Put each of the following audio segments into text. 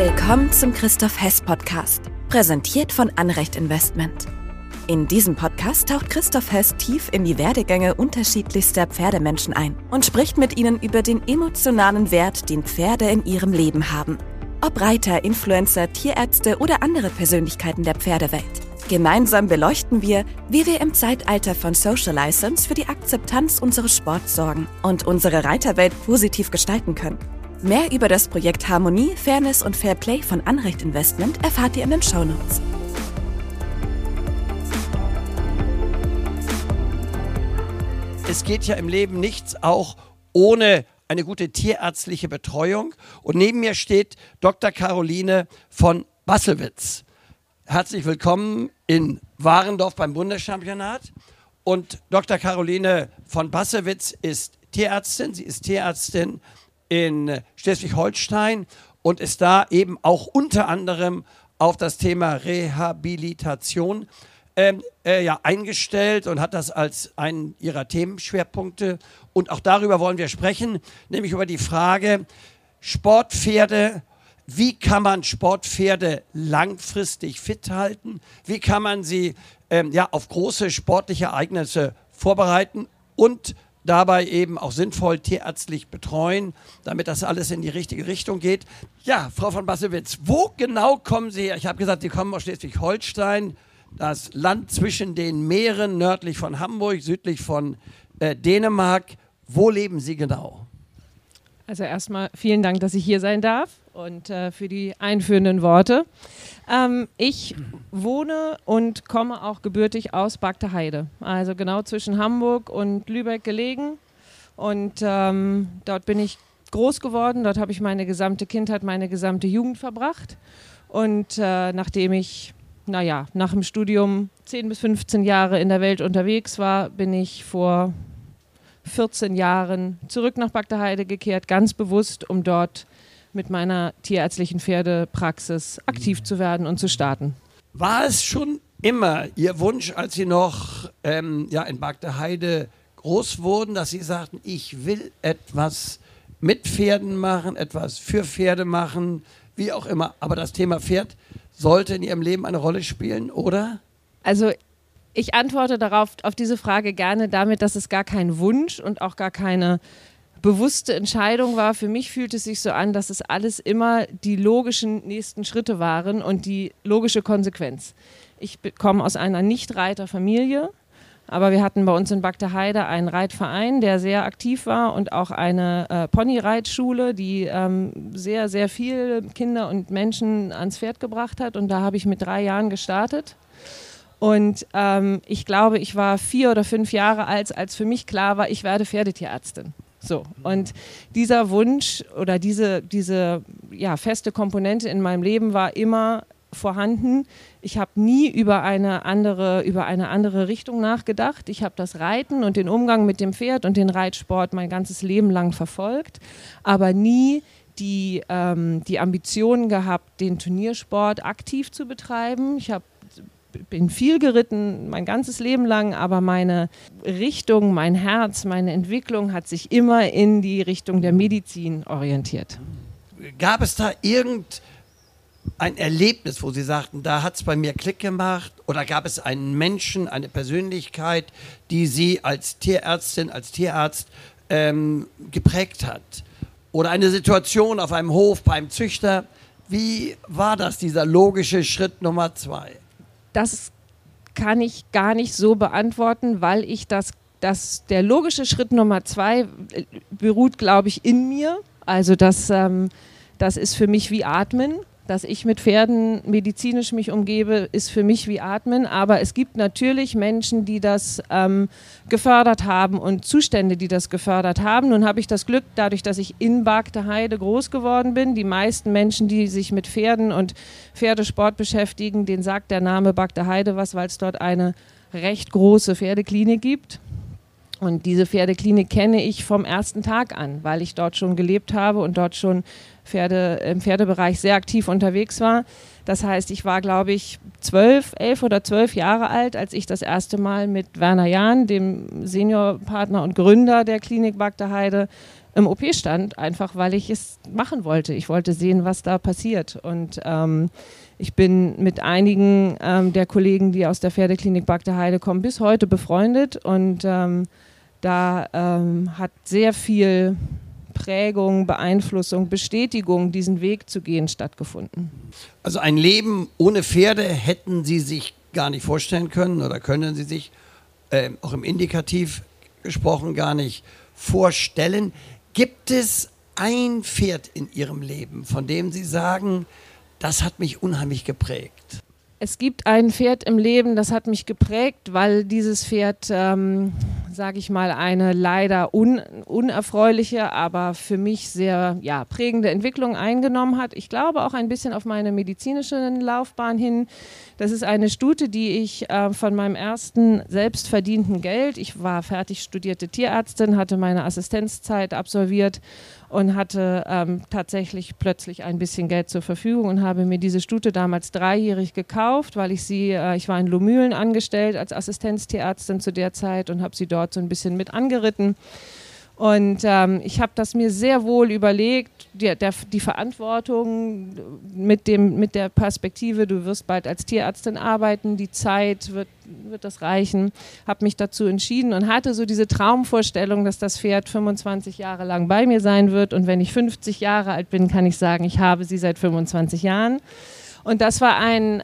Willkommen zum Christoph Hess Podcast, präsentiert von Anrecht Investment. In diesem Podcast taucht Christoph Hess tief in die Werdegänge unterschiedlichster Pferdemenschen ein und spricht mit ihnen über den emotionalen Wert, den Pferde in ihrem Leben haben. Ob Reiter, Influencer, Tierärzte oder andere Persönlichkeiten der Pferdewelt. Gemeinsam beleuchten wir, wie wir im Zeitalter von Social License für die Akzeptanz unseres Sports sorgen und unsere Reiterwelt positiv gestalten können. Mehr über das Projekt Harmonie, Fairness und Fair Play von Anrecht Investment erfahrt ihr in den Shownotes. Es geht ja im Leben nichts auch ohne eine gute tierärztliche Betreuung. Und neben mir steht Dr. Caroline von Bassewitz. Herzlich willkommen in Warendorf beim Bundeschampionat. Und Dr. Caroline von Bassewitz ist Tierärztin. Sie ist Tierärztin in Schleswig-Holstein und ist da eben auch unter anderem auf das Thema Rehabilitation eingestellt und hat das als einen ihrer Themenschwerpunkte. Und auch darüber wollen wir sprechen, nämlich über die Frage Sportpferde. Wie kann man Sportpferde langfristig fit halten? Wie kann man sie auf große sportliche Ereignisse vorbereiten und dabei eben auch sinnvoll tierärztlich betreuen, damit das alles in die richtige Richtung geht? Ja, Frau von Bassewitz, wo genau kommen Sie her? Ich habe gesagt, Sie kommen aus Schleswig-Holstein, das Land zwischen den Meeren, nördlich von Hamburg, südlich von Dänemark. Wo leben Sie genau? Also erstmal vielen Dank, dass ich hier sein darf und für die einführenden Worte. Ich wohne und komme auch gebürtig aus Bagde-Heide, also genau zwischen Hamburg und Lübeck gelegen. Und dort bin ich groß geworden, dort habe ich meine gesamte Kindheit, meine gesamte Jugend verbracht. Und nachdem ich nach dem Studium 10 bis 15 Jahre in der Welt unterwegs war, bin ich vor 14 Jahren zurück nach Bagde-Heide gekehrt, ganz bewusst, um dort mit meiner tierärztlichen Pferdepraxis aktiv zu werden und zu starten. War es schon immer Ihr Wunsch, als Sie noch in Bagde-Heide groß wurden, dass Sie sagten, ich will etwas mit Pferden machen, etwas für Pferde machen, wie auch immer, aber das Thema Pferd sollte in Ihrem Leben eine Rolle spielen, oder? Also ich antworte auf diese Frage gerne damit, dass es gar kein Wunsch und auch gar keine bewusste Entscheidung war. Für mich fühlt es sich so an, dass es alles immer die logischen nächsten Schritte waren und die logische Konsequenz. Ich komme aus einer Nicht-Reiter-Familie, aber wir hatten bei uns in Bagde-Heide einen Reitverein, der sehr aktiv war und auch eine Ponyreitschule, die sehr, sehr viele Kinder und Menschen ans Pferd gebracht hat. Und da habe ich mit 3 Jahren gestartet. Und ich glaube, ich war 4 oder 5 Jahre alt, als für mich klar war, ich werde Pferdetierärztin. So. Und dieser Wunsch oder diese feste Komponente in meinem Leben war immer vorhanden. Ich habe nie über eine andere Richtung nachgedacht. Ich habe das Reiten und den Umgang mit dem Pferd und den Reitsport mein ganzes Leben lang verfolgt, aber nie die Ambitionen gehabt, den Turniersport aktiv zu betreiben. Ich bin viel geritten, mein ganzes Leben lang, aber meine Richtung, mein Herz, meine Entwicklung hat sich immer in die Richtung der Medizin orientiert. Gab es da ein Erlebnis, wo Sie sagten, da hat es bei mir Klick gemacht? Oder gab es einen Menschen, eine Persönlichkeit, die Sie als Tierärztin, als Tierarzt geprägt hat? Oder eine Situation auf einem Hof beim Züchter? Wie war das, dieser logische Schritt Nummer 2? Das kann ich gar nicht so beantworten, weil der logische Schritt Nummer 2 beruht, glaube ich, in mir. Also das ist für mich wie Atmen. Dass ich mit Pferden medizinisch mich umgebe, ist für mich wie Atmen. Aber es gibt natürlich Menschen, die das gefördert haben und Zustände, die das gefördert haben. Nun habe ich das Glück, dadurch, dass ich in Bagde-Heide groß geworden bin. Die meisten Menschen, die sich mit Pferden und Pferdesport beschäftigen, denen sagt der Name Bagde-Heide was, weil es dort eine recht große Pferdeklinik gibt. Und diese Pferdeklinik kenne ich vom ersten Tag an, weil ich dort schon gelebt habe und dort schon im Pferdebereich sehr aktiv unterwegs war. Das heißt, ich war, glaube ich, 11 oder 12 Jahre alt, als ich das erste Mal mit Werner Jahn, dem Seniorpartner und Gründer der Klinik Bagde-Heide, im OP stand, einfach weil ich es machen wollte. Ich wollte sehen, was da passiert. Und ich bin mit einigen der Kollegen, die aus der Pferdeklinik Bagde-Heide kommen, bis heute befreundet. Und da hat sehr viel Prägung, Beeinflussung, Bestätigung, diesen Weg zu gehen, stattgefunden. Also ein Leben ohne Pferde hätten Sie sich gar nicht vorstellen können oder können Sie sich auch im Indikativ gesprochen gar nicht vorstellen. Gibt es ein Pferd in Ihrem Leben, von dem Sie sagen, das hat mich unheimlich geprägt? Es gibt ein Pferd im Leben, das hat mich geprägt, weil dieses Pferd, sage ich mal, eine leider unerfreuliche, aber für mich sehr prägende Entwicklung eingenommen hat. Ich glaube auch ein bisschen auf meine medizinische Laufbahn hin. Das ist eine Stute, die ich von meinem ersten selbstverdienten Geld, ich war fertig studierte Tierärztin, hatte meine Assistenzzeit absolviert und hatte tatsächlich plötzlich ein bisschen Geld zur Verfügung und habe mir diese Stute damals 3-jährig gekauft, weil ich war in Lohmühlen angestellt als Assistenztierärztin zu der Zeit und habe sie dort so ein bisschen mit angeritten. Und ich habe das mir sehr wohl überlegt, die Verantwortung mit der Perspektive, du wirst bald als Tierärztin arbeiten, die Zeit wird das reichen, habe mich dazu entschieden und hatte so diese Traumvorstellung, dass das Pferd 25 Jahre lang bei mir sein wird und wenn ich 50 Jahre alt bin, kann ich sagen, ich habe sie seit 25 Jahren. Und das war ein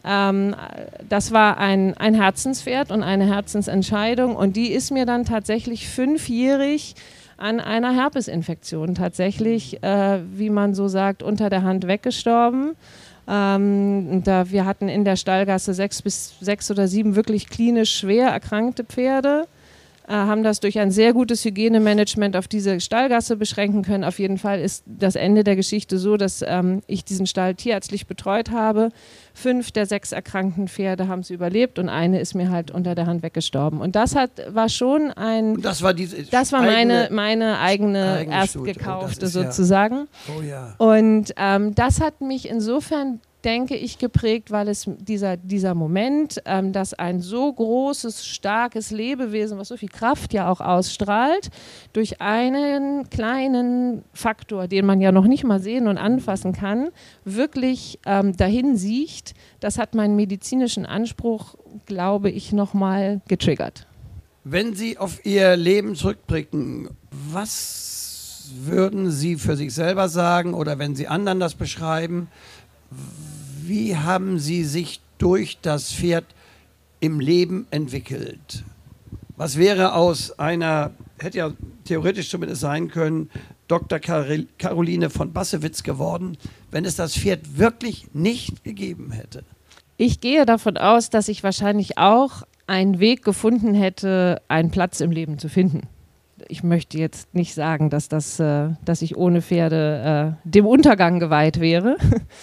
Herzenspferd und eine Herzensentscheidung und die ist mir dann tatsächlich 5-jährig an einer Herpesinfektion tatsächlich, wie man so sagt, unter der Hand weggestorben. Wir hatten in der Stallgasse 6 oder 7 wirklich klinisch schwer erkrankte Pferde, haben das durch ein sehr gutes Hygienemanagement auf diese Stallgasse beschränken können. Auf jeden Fall ist das Ende der Geschichte so, dass ich diesen Stall tierärztlich betreut habe. 5 der 6 erkrankten Pferde haben es überlebt und eine ist mir halt unter der Hand weggestorben. Und das war schon ein... Und das war meine eigene erst gekaufte sozusagen. Oh ja. Und das hat mich insofern, denke ich, geprägt, weil es dieser Moment, dass ein so großes, starkes Lebewesen, was so viel Kraft ja auch ausstrahlt, durch einen kleinen Faktor, den man ja noch nicht mal sehen und anfassen kann, wirklich dahin sieht, das hat meinen medizinischen Anspruch, glaube ich, nochmal getriggert. Wenn Sie auf Ihr Leben zurückblicken, was würden Sie für sich selber sagen oder wenn Sie anderen das beschreiben, wie haben Sie sich durch das Pferd im Leben entwickelt? Was wäre aus einer, hätte ja theoretisch zumindest sein können, Dr. Caroline von Bassewitz geworden, wenn es das Pferd wirklich nicht gegeben hätte? Ich gehe davon aus, dass ich wahrscheinlich auch einen Weg gefunden hätte, einen Platz im Leben zu finden. Ich möchte jetzt nicht sagen, dass ich ohne Pferde dem Untergang geweiht wäre.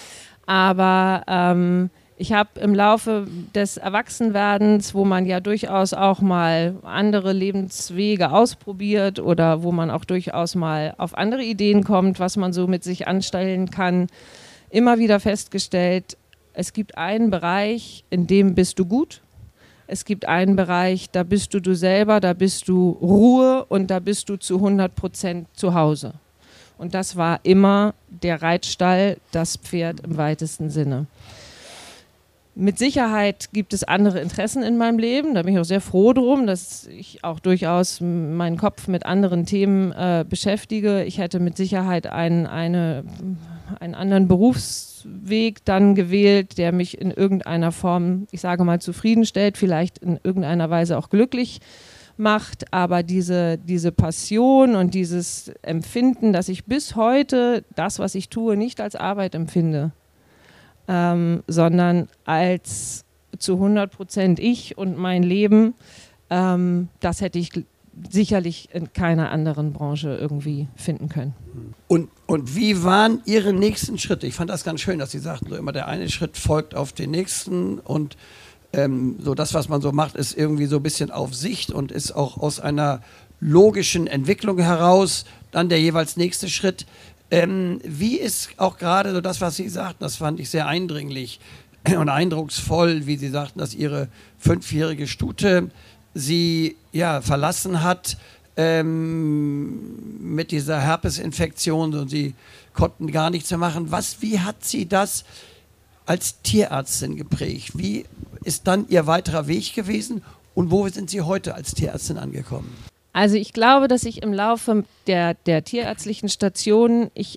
Aber ich habe im Laufe des Erwachsenwerdens, wo man ja durchaus auch mal andere Lebenswege ausprobiert oder wo man auch durchaus mal auf andere Ideen kommt, was man so mit sich anstellen kann, immer wieder festgestellt, es gibt einen Bereich, in dem bist du gut. Es gibt einen Bereich, da bist du selber, da bist du Ruhe und da bist du zu 100% zu Hause. Und das war immer der Reitstall, das Pferd im weitesten Sinne. Mit Sicherheit gibt es andere Interessen in meinem Leben. Da bin ich auch sehr froh drum, dass ich auch durchaus meinen Kopf mit anderen Themen beschäftige. Ich hätte mit Sicherheit einen anderen Berufsweg dann gewählt, der mich in irgendeiner Form, ich sage mal, zufriedenstellt, vielleicht in irgendeiner Weise auch glücklich macht, aber diese Passion und dieses Empfinden, dass ich bis heute das, was ich tue, nicht als Arbeit empfinde, sondern als zu 100% ich und mein Leben, das hätte ich sicherlich in keiner anderen Branche irgendwie finden können. Und wie waren Ihre nächsten Schritte? Ich fand das ganz schön, dass Sie sagten, so immer der eine Schritt folgt auf den nächsten und so das, was man so macht, ist irgendwie so ein bisschen auf Sicht und ist auch aus einer logischen Entwicklung heraus dann der jeweils nächste Schritt. Wie ist auch gerade so das, was Sie sagten, das fand ich sehr eindringlich und eindrucksvoll, wie Sie sagten, dass Ihre 5-jährige Stute Sie verlassen hat. mit dieser Herpesinfektion und sie konnten gar nichts mehr machen. Wie hat sie das als Tierärztin geprägt? Wie ist dann Ihr weiterer Weg gewesen und wo sind Sie heute als Tierärztin angekommen? Also ich glaube, dass ich im Laufe der tierärztlichen Station, ich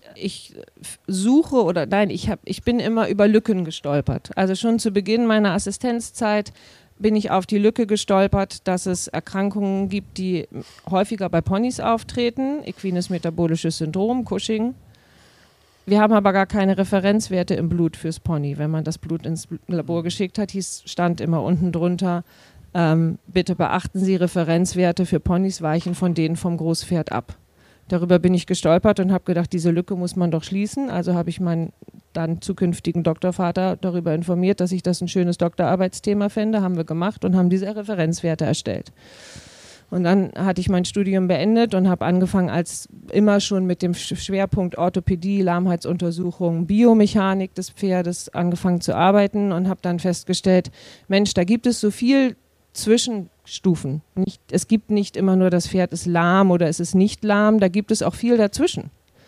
bin immer über Lücken gestolpert. Also schon zu Beginn meiner Assistenzzeit bin ich auf die Lücke gestolpert, dass es Erkrankungen gibt, die häufiger bei Ponys auftreten, equines metabolisches Syndrom, Cushing. Wir haben aber gar keine Referenzwerte im Blut fürs Pony. Wenn man das Blut ins Labor geschickt hat, stand immer unten drunter, bitte beachten Sie, Referenzwerte für Ponys weichen von denen vom Großpferd ab. Darüber bin ich gestolpert und habe gedacht, diese Lücke muss man doch schließen. Also habe ich meinen dann zukünftigen Doktorvater darüber informiert, dass ich das ein schönes Doktorarbeitsthema fände. Haben wir gemacht und haben diese Referenzwerte erstellt. Und dann hatte ich mein Studium beendet und habe angefangen, als immer schon mit dem Schwerpunkt Orthopädie, Lahmheitsuntersuchung, Biomechanik des Pferdes angefangen zu arbeiten und habe dann festgestellt, Mensch, da gibt es so viel Zwischenstufen. Es gibt nicht immer nur, das Pferd ist lahm oder es ist nicht lahm, da gibt es auch viel dazwischen.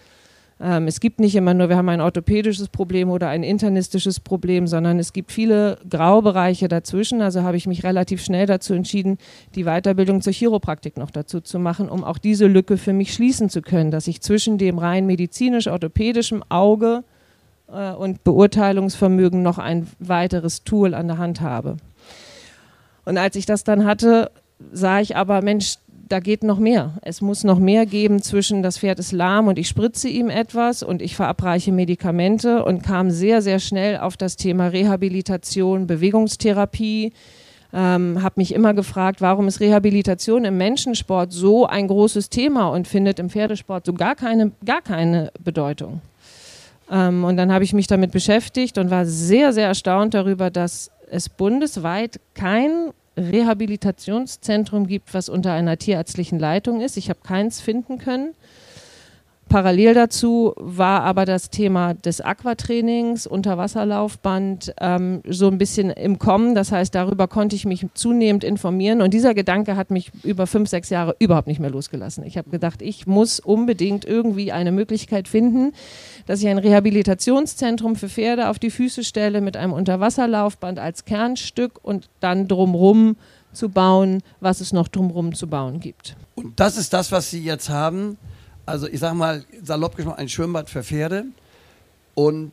Es gibt nicht immer nur, wir haben ein orthopädisches Problem oder ein internistisches Problem, sondern es gibt viele Graubereiche dazwischen. Also habe ich mich relativ schnell dazu entschieden, die Weiterbildung zur Chiropraktik noch dazu zu machen, um auch diese Lücke für mich schließen zu können, dass ich zwischen dem rein medizinisch-orthopädischen Auge und Beurteilungsvermögen noch ein weiteres Tool an der Hand habe. Und als ich das dann hatte, sah ich aber, Mensch, da geht noch mehr. Es muss noch mehr geben zwischen, das Pferd ist lahm und ich spritze ihm etwas und ich verabreiche Medikamente und kam sehr, sehr schnell auf das Thema Rehabilitation, Bewegungstherapie. Habe mich immer gefragt, warum ist Rehabilitation im Menschensport so ein großes Thema und findet im Pferdesport so gar keine Bedeutung. Und dann habe ich mich damit beschäftigt und war sehr, sehr erstaunt darüber, dass es bundesweit kein Rehabilitationszentrum gibt, was unter einer tierärztlichen Leitung ist. Ich habe keins finden können. Parallel dazu war aber das Thema des Aquatrainings, Unterwasserlaufband so ein bisschen im Kommen. Das heißt, darüber konnte ich mich zunehmend informieren und dieser Gedanke hat mich über 5, 6 Jahre überhaupt nicht mehr losgelassen. Ich habe gedacht, ich muss unbedingt irgendwie eine Möglichkeit finden, dass ich ein Rehabilitationszentrum für Pferde auf die Füße stelle mit einem Unterwasserlaufband als Kernstück und dann drumherum zu bauen, was es noch drumherum zu bauen gibt. Und das ist das, was Sie jetzt haben. Also ich sage mal, salopp gesprochen, ein Schwimmbad für Pferde. Und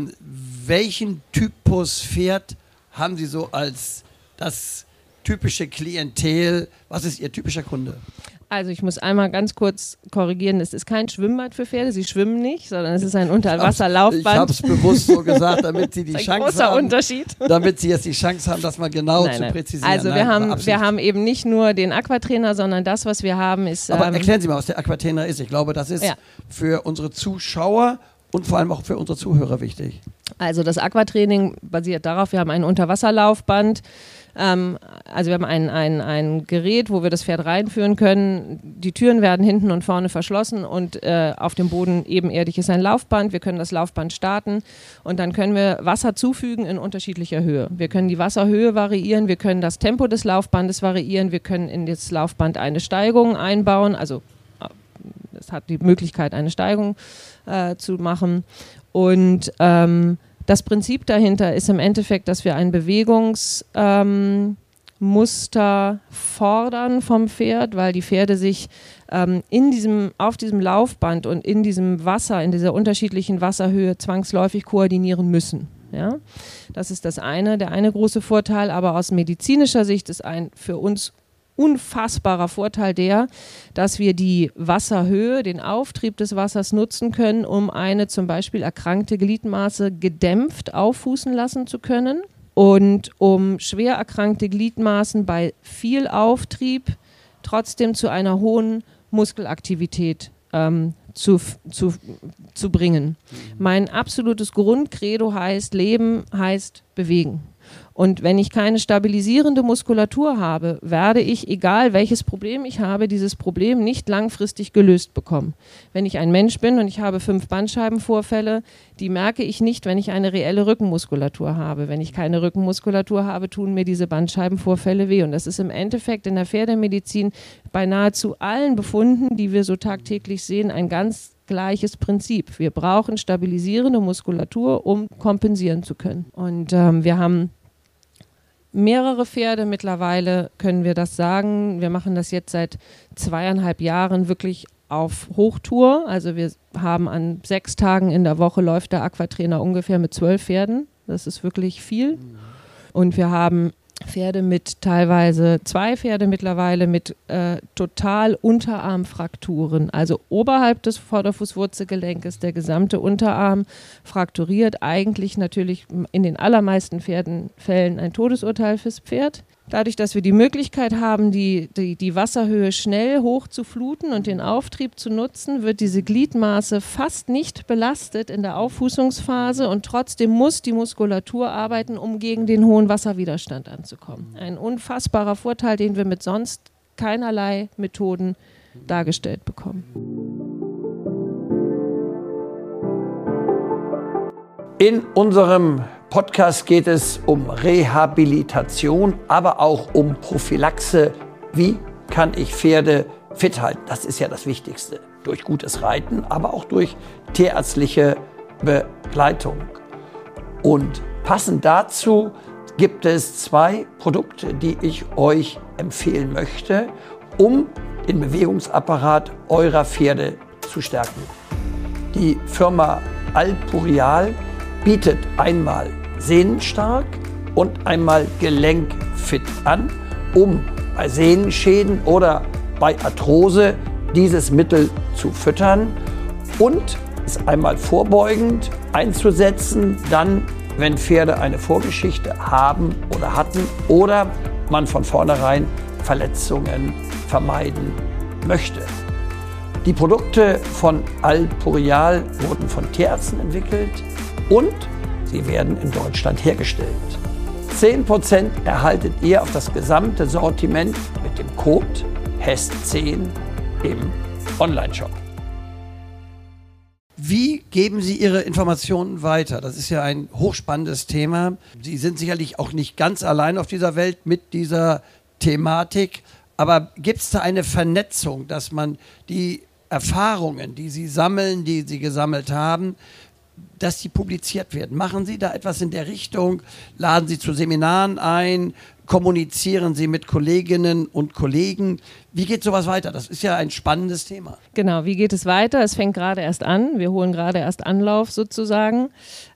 welchen Typus Pferd haben Sie so als das typische Klientel? Was ist Ihr typischer Kunde? Also ich muss einmal ganz kurz korrigieren, es ist kein Schwimmbad für Pferde, sie schwimmen nicht, sondern es ist ein Unterwasserlaufband. Ich habe es bewusst so gesagt, damit Sie die Chance haben, Unterschied. Damit Sie jetzt die Chance haben, das mal genau zu präzisieren. Also wir haben eben nicht nur den Aquatrainer, sondern das, was wir haben, ist... Aber erklären Sie mal, was der Aquatrainer ist. Ich glaube, das ist für unsere Zuschauer und vor allem auch für unsere Zuhörer wichtig. Also das Aquatraining basiert darauf, wir haben ein Unterwasserlaufband, also wir haben ein Gerät, wo wir das Pferd reinführen können. Die Türen werden hinten und vorne verschlossen und auf dem Boden ebenerdig ist ein Laufband. Wir können das Laufband starten und dann können wir Wasser zufügen in unterschiedlicher Höhe. Wir können die Wasserhöhe variieren, wir können das Tempo des Laufbandes variieren, wir können in das Laufband eine Steigung einbauen, also es hat die Möglichkeit, eine Steigung zu machen. Und das Prinzip dahinter ist im Endeffekt, dass wir ein Bewegungsmuster fordern vom Pferd, weil die Pferde sich auf diesem Laufband und in diesem Wasser, in dieser unterschiedlichen Wasserhöhe zwangsläufig koordinieren müssen. Ja? Das ist der eine große Vorteil, aber aus medizinischer Sicht ist ein für uns unfassbarer Vorteil dass wir die Wasserhöhe, den Auftrieb des Wassers nutzen können, um eine zum Beispiel erkrankte Gliedmaße gedämpft auffußen lassen zu können und um schwer erkrankte Gliedmaßen bei viel Auftrieb trotzdem zu einer hohen Muskelaktivität zu bringen. Mein absolutes Grundcredo heißt, Leben heißt bewegen. Und wenn ich keine stabilisierende Muskulatur habe, werde ich, egal welches Problem ich habe, dieses Problem nicht langfristig gelöst bekommen. Wenn ich ein Mensch bin und ich habe 5 Bandscheibenvorfälle, die merke ich nicht, wenn ich eine reelle Rückenmuskulatur habe. Wenn ich keine Rückenmuskulatur habe, tun mir diese Bandscheibenvorfälle weh. Und das ist im Endeffekt in der Pferdemedizin bei nahezu allen Befunden, die wir so tagtäglich sehen, ein ganz gleiches Prinzip. Wir brauchen stabilisierende Muskulatur, um kompensieren zu können. Und wir haben mehrere Pferde, mittlerweile können wir das sagen. Wir machen das jetzt seit 2,5 Jahren wirklich auf Hochtour. Also wir haben an 6 Tagen in der Woche läuft der Aquatrainer ungefähr mit 12 Pferden. Das ist wirklich viel. Und wir haben Pferde mit teilweise 2 Pferde mittlerweile mit total Unterarmfrakturen, also oberhalb des Vorderfußwurzelgelenkes der gesamte Unterarm frakturiert, eigentlich natürlich in den allermeisten Fällen ein Todesurteil fürs Pferd. Dadurch, dass wir die Möglichkeit haben, die Wasserhöhe schnell hoch zu fluten und den Auftrieb zu nutzen, wird diese Gliedmaße fast nicht belastet in der Auffußungsphase und trotzdem muss die Muskulatur arbeiten, um gegen den hohen Wasserwiderstand anzukommen. Ein unfassbarer Vorteil, den wir mit sonst keinerlei Methoden dargestellt bekommen. In unserem Podcast geht es um Rehabilitation, aber auch um Prophylaxe. Wie kann ich Pferde fit halten? Das ist ja das Wichtigste. Durch gutes Reiten, aber auch durch tierärztliche Begleitung. Und passend dazu gibt es 2 Produkte, die ich euch empfehlen möchte, um den Bewegungsapparat eurer Pferde zu stärken. Die Firma Alpurial bietet einmal sehnenstark und einmal gelenkfit an, um bei Sehnenschäden oder bei Arthrose dieses Mittel zu füttern und es einmal vorbeugend einzusetzen, dann, wenn Pferde eine Vorgeschichte haben oder hatten oder man von vornherein Verletzungen vermeiden möchte. Die Produkte von Alpurial wurden von Tierärzten entwickelt und sie werden in Deutschland hergestellt. 10% erhaltet ihr auf das gesamte Sortiment mit dem Code HEST10 im Onlineshop. Wie geben Sie Ihre Informationen weiter? Das ist ja ein hochspannendes Thema. Sie sind sicherlich auch nicht ganz allein auf dieser Welt mit dieser Thematik. Aber gibt es da eine Vernetzung, dass man die Erfahrungen, die Sie sammeln, die Sie gesammelt haben, dass die publiziert werden? Machen Sie da etwas in der Richtung? Laden Sie zu Seminaren ein? Kommunizieren Sie mit Kolleginnen und Kollegen? Wie geht sowas weiter? Das ist ja ein spannendes Thema. Genau, wie geht es weiter? Es fängt gerade erst an. Wir holen gerade erst Anlauf sozusagen.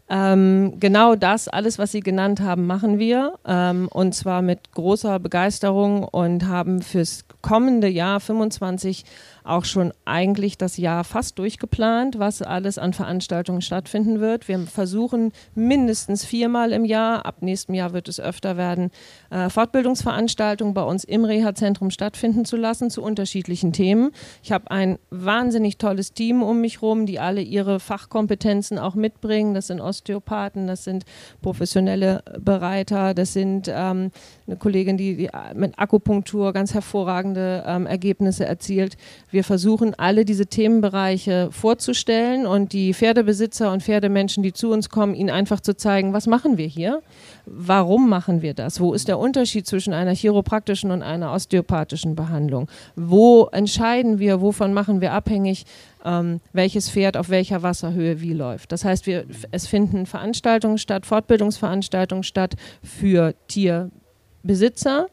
Genau das, alles, was Sie genannt haben, machen wir. Und zwar mit großer Begeisterung und haben fürs kommende Jahr 25 auch schon eigentlich das Jahr fast durchgeplant, was alles an Veranstaltungen stattfinden wird. Wir versuchen mindestens 4-mal im Jahr, ab nächstem Jahr wird es öfter werden, Fortbildungsveranstaltungen bei uns im Reha-Zentrum stattfinden zu lassen zu unterschiedlichen Themen. Ich habe ein wahnsinnig tolles Team um mich rum, die alle ihre Fachkompetenzen auch mitbringen. Das sind Osteopathen, das sind professionelle Bereiter, das sind eine Kollegin, die mit Akupunktur ganz hervorragende Ergebnisse erzielt. Wir versuchen, alle diese Themenbereiche vorzustellen und die Pferdebesitzer und Pferdemenschen, die zu uns kommen, ihnen einfach zu zeigen, was machen wir hier? Warum machen wir das? Wo ist der Unterschied zwischen einer chiropraktischen und einer osteopathischen Behandlung? Wo entscheiden wir, wovon machen wir abhängig, welches Pferd auf welcher Wasserhöhe wie läuft? Das heißt, es finden Veranstaltungen statt, Fortbildungsveranstaltungen statt für Tierbesitzer.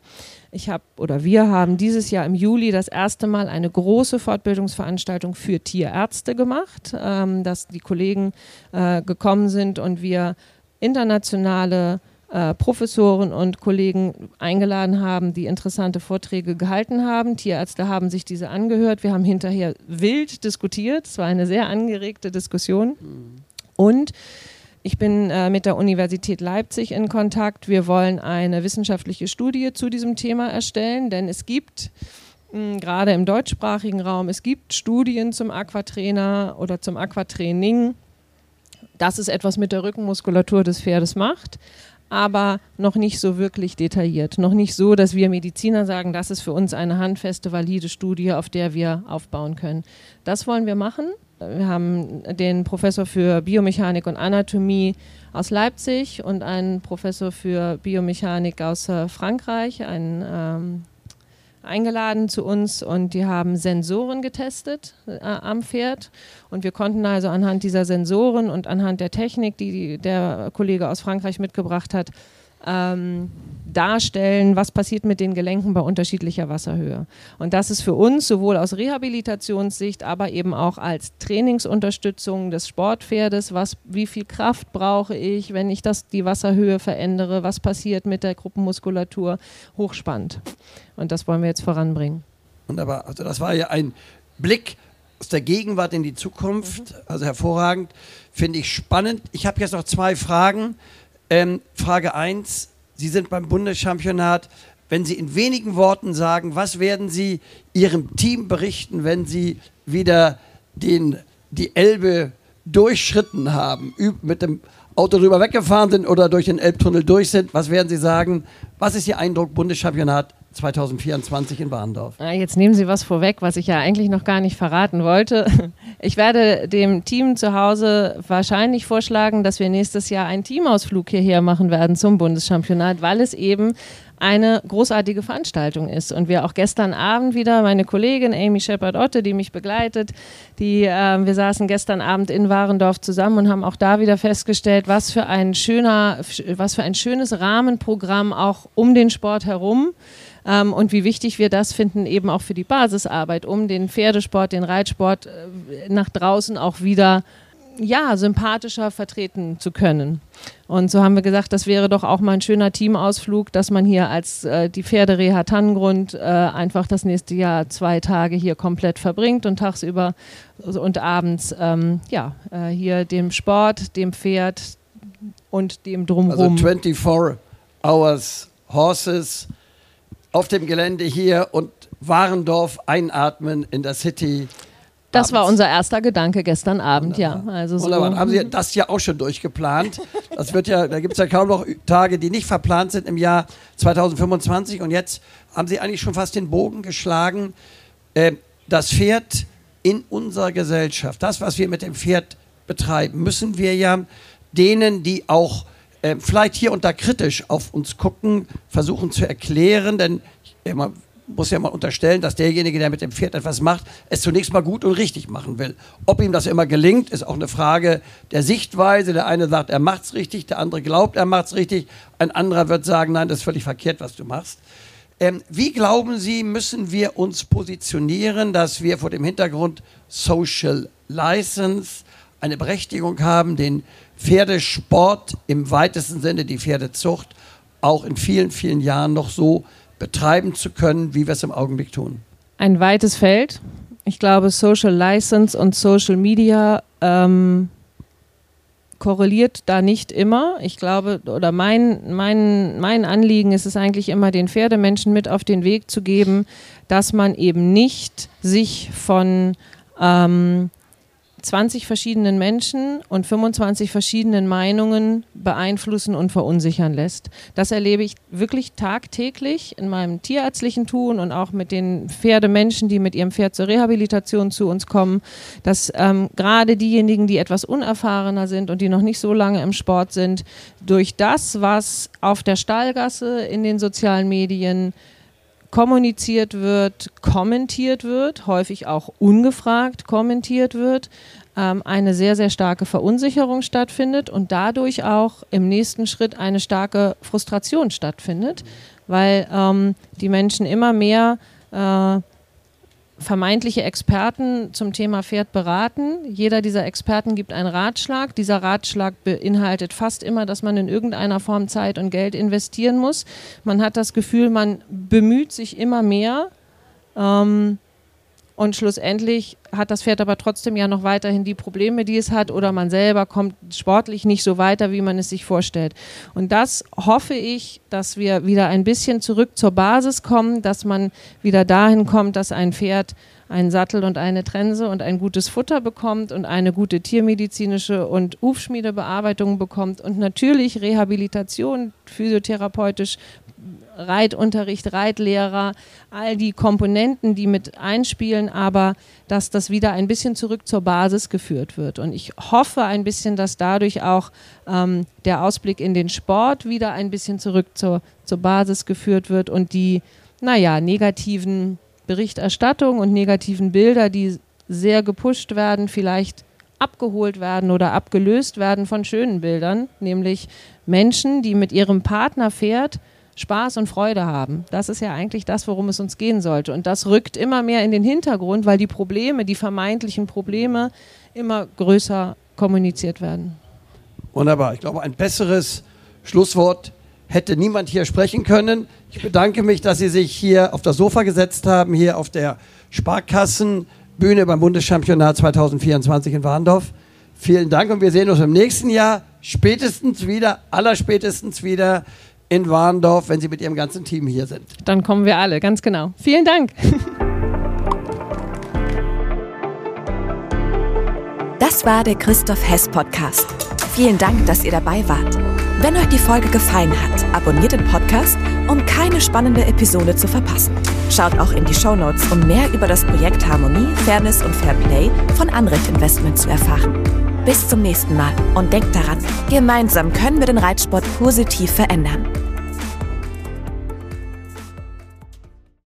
Wir haben dieses Jahr im Juli das erste Mal eine große Fortbildungsveranstaltung für Tierärzte gemacht, dass die Kollegen gekommen sind und wir internationale Professoren und Kollegen eingeladen haben, die interessante Vorträge gehalten haben. Tierärzte haben sich diese angehört. Wir haben hinterher wild diskutiert. Es war eine sehr angeregte Diskussion. Und ich bin mit der Universität Leipzig in Kontakt. Wir wollen eine wissenschaftliche Studie zu diesem Thema erstellen, denn es gibt gerade im deutschsprachigen Raum, es gibt Studien zum Aquatrainer oder zum Aquatraining, dass es etwas mit der Rückenmuskulatur des Pferdes macht. aber noch nicht so wirklich detailliert. Noch nicht so, dass wir Mediziner sagen, das ist für uns eine handfeste, valide Studie, auf der wir aufbauen können. Das wollen wir machen. Wir haben den Professor für Biomechanik und Anatomie aus Leipzig und einen Professor für Biomechanik aus Frankreich, eingeladen zu uns, und die haben Sensoren getestet am Pferd, und wir konnten also anhand dieser Sensoren und anhand der Technik, die der Kollege aus Frankreich mitgebracht hat, darstellen, was passiert mit den Gelenken bei unterschiedlicher Wasserhöhe. Und das ist für uns sowohl aus Rehabilitationssicht, aber eben auch als Trainingsunterstützung des Sportpferdes, wie viel Kraft brauche ich, wenn ich die Wasserhöhe verändere, was passiert mit der Gruppenmuskulatur, hochspannend. Und das wollen wir jetzt voranbringen. Wunderbar, also das war ja ein Blick aus der Gegenwart in die Zukunft, also hervorragend, finde ich spannend. Ich habe jetzt noch 2 Fragen. Frage 1, Sie sind beim Bundeschampionat. Wenn Sie in wenigen Worten sagen, was werden Sie Ihrem Team berichten, wenn Sie wieder die Elbe durchschritten haben, mit dem Auto drüber weggefahren sind oder durch den Elbtunnel durch sind? Was werden Sie sagen? Was ist Ihr Eindruck Bundeschampionat 2024 in Warendorf? Jetzt nehmen Sie was vorweg, was ich ja eigentlich noch gar nicht verraten wollte. Ich werde dem Team zu Hause wahrscheinlich vorschlagen, dass wir nächstes Jahr einen Teamausflug hierher machen werden zum Bundeschampionat, weil es eben eine großartige Veranstaltung ist. Und wir auch gestern Abend wieder, meine Kollegin Amy Shepard-Otte, die mich begleitet, wir saßen gestern Abend in Warendorf zusammen und haben auch da wieder festgestellt, was für ein schönes Rahmenprogramm auch um den Sport herum, und wie wichtig wir das finden, eben auch für die Basisarbeit, um den Pferdesport, den Reitsport nach draußen auch wieder sympathischer vertreten zu können. Und so haben wir gesagt, das wäre doch auch mal ein schöner Teamausflug, dass man hier als die Pferdereha Tannengrund einfach das nächste Jahr 2 Tage hier komplett verbringt und tagsüber und abends hier dem Sport, dem Pferd und dem Drumherum. Also 24 Hours Horses auf dem Gelände hier und Warendorf einatmen in der City. Das war unser erster Gedanke gestern Abend, Wunderbar. ja. Also Wunderbar. Haben Sie das ja auch schon durchgeplant? Da gibt es ja kaum noch Tage, die nicht verplant sind im Jahr 2025. Und jetzt haben Sie eigentlich schon fast den Bogen geschlagen. Das Pferd in unserer Gesellschaft, das, was wir mit dem Pferd betreiben, müssen wir ja denen, die auch vielleicht hier und da kritisch auf uns gucken, versuchen zu erklären, denn man muss ja mal unterstellen, dass derjenige, der mit dem Pferd etwas macht, es zunächst mal gut und richtig machen will. Ob ihm das immer gelingt, ist auch eine Frage der Sichtweise. Der eine sagt, er macht's richtig, der andere glaubt, er macht's richtig, ein anderer wird sagen, nein, das ist völlig verkehrt, was du machst. Wie glauben Sie, müssen wir uns positionieren, dass wir vor dem Hintergrund Social License eine Berechtigung haben, den Pferdesport im weitesten Sinne, die Pferdezucht, auch in vielen, vielen Jahren noch so betreiben zu können, wie wir es im Augenblick tun? Ein weites Feld. Ich glaube, Social License und Social Media korreliert da nicht immer. Ich glaube, oder mein Anliegen ist es eigentlich immer, den Pferdemenschen mit auf den Weg zu geben, dass man eben nicht sich von 20 verschiedenen Menschen und 25 verschiedenen Meinungen beeinflussen und verunsichern lässt. Das erlebe ich wirklich tagtäglich in meinem tierärztlichen Tun und auch mit den Pferdemenschen, die mit ihrem Pferd zur Rehabilitation zu uns kommen, dass gerade diejenigen, die etwas unerfahrener sind und die noch nicht so lange im Sport sind, durch das, was auf der Stallgasse, in den sozialen Medien kommuniziert wird, kommentiert wird, häufig auch ungefragt kommentiert wird, eine sehr, sehr starke Verunsicherung stattfindet und dadurch auch im nächsten Schritt eine starke Frustration stattfindet, weil die Menschen immer mehr vermeintliche Experten zum Thema Pferd beraten. Jeder dieser Experten gibt einen Ratschlag. Dieser Ratschlag beinhaltet fast immer, dass man in irgendeiner Form Zeit und Geld investieren muss. Man hat das Gefühl, man bemüht sich immer mehr und schlussendlich hat das Pferd aber trotzdem ja noch weiterhin die Probleme, die es hat, oder man selber kommt sportlich nicht so weiter, wie man es sich vorstellt. Und das hoffe ich, dass wir wieder ein bisschen zurück zur Basis kommen, dass man wieder dahin kommt, dass ein Pferd einen Sattel und eine Trense und ein gutes Futter bekommt und eine gute tiermedizinische und Hufschmiedebearbeitung bekommt und natürlich Rehabilitation, physiotherapeutisch, Reitunterricht, Reitlehrer, all die Komponenten, die mit einspielen, aber dass das wieder ein bisschen zurück zur Basis geführt wird. Und ich hoffe ein bisschen, dass dadurch auch der Ausblick in den Sport wieder ein bisschen zurück zur Basis geführt wird und die, negativen Berichterstattungen und negativen Bilder, die sehr gepusht werden, vielleicht abgeholt werden oder abgelöst werden von schönen Bildern, nämlich Menschen, die mit ihrem Partner-Pferd Spaß und Freude haben. Das ist ja eigentlich das, worum es uns gehen sollte. Und das rückt immer mehr in den Hintergrund, weil die Probleme, die vermeintlichen Probleme, immer größer kommuniziert werden. Wunderbar. Ich glaube, ein besseres Schlusswort hätte niemand hier sprechen können. Ich bedanke mich, dass Sie sich hier auf das Sofa gesetzt haben, hier auf der Sparkassenbühne beim Bundeschampionat 2024 in Warndorf. Vielen Dank und wir sehen uns im nächsten Jahr allerspätestens wieder in Warndorf, wenn Sie mit Ihrem ganzen Team hier sind. Dann kommen wir alle, ganz genau. Vielen Dank. Das war der Christoph Hess Podcast. Vielen Dank, dass ihr dabei wart. Wenn euch die Folge gefallen hat, abonniert den Podcast, um keine spannende Episode zu verpassen. Schaut auch in die Shownotes, um mehr über das Projekt Harmonie, Fairness und Fairplay von Anrecht Investment zu erfahren. Bis zum nächsten Mal und denkt daran, gemeinsam können wir den Reitsport positiv verändern.